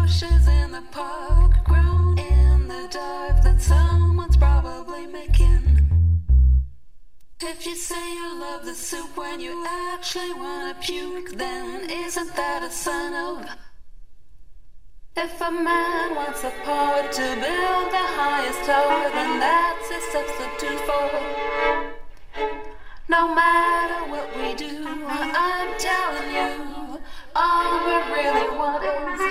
bushes in the park, grown in the dark, then someone's probably making. If you say you love the soup when you actually wanna puke, then isn't that a sign of? If a man wants a poet to build the highest tower, then that's his substitute for. No matter what we do, I'm telling you, all we really want is